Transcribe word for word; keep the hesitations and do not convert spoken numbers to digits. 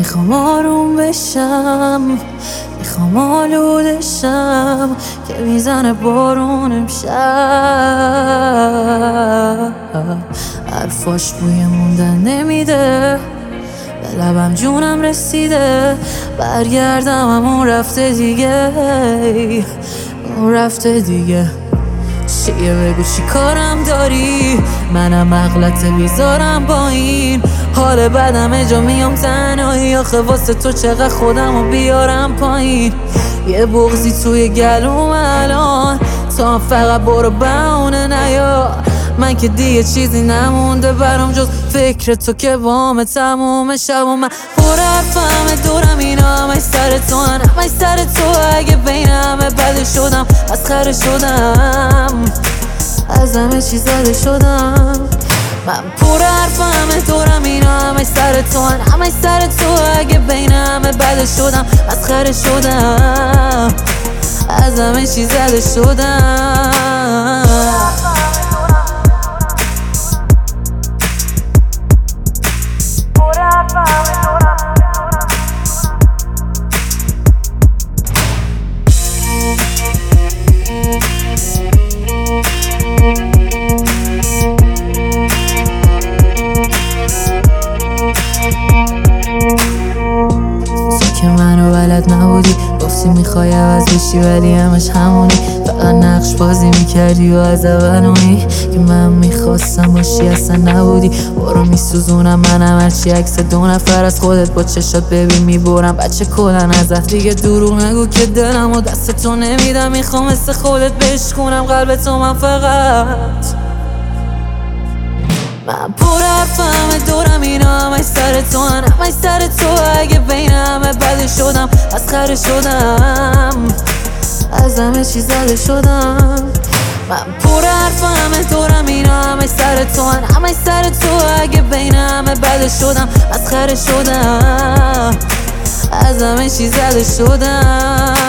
میخوام آروم بشم، میخوام آلودشم که میزنه بارون امشب. حرفاش بوی موندن نمیده، به لبم جونم رسیده. برگردم اون رفته دیگه، اون رفته دیگه. چیه بگو چی کارم داری؟ منم اغلطه بیزارم با این حال بدم جا میام تنهایی. آخه واسه تو چقدر خودمو بیارم پایین. یه بغضی توی گلوم الان، تو هم فقط برو بهونه نیا. من که دیگه چیزی نمونده برام جز فکر تو که وام تموم شب. و من پر حرفم دورم اینا همش سر تو هن، همش سر تو. اگه بین همه بده شدم مسخره شدم، از همه چی زده شدم. من پر حرفم دورم اینا همش سر تو هن، همش سر تو. اگه بین همه بده شدم مسخره شدم، از همه چی زده شدم. که منو بلد نبودی، گفتی میخوای عوض بشی ولی همش همونی. فقط نقش بازی میکردی و از اولونی که من میخواستم باشی اصلا نبودی. برو میسوزونم منم هرچی عکس دو نفر از خودت با چشات ببین میبرم. بچه کلن ازت دیگه دروغ نگو که دلم و دست تو نمیدم. میخوام مثل خودت بشکونم قلب تو من فقط. من پر حرفم دورم اینا همش سر تو هن، همش سر تو. اگه بین همه بده شدم مسخره شدم، از همه چی زده شدم. من پر حرفم دورم اینا همش سر تو هن، همش سر تو. اگه بین همه بده شدم مسخره شدم، از همه چی زده شدم.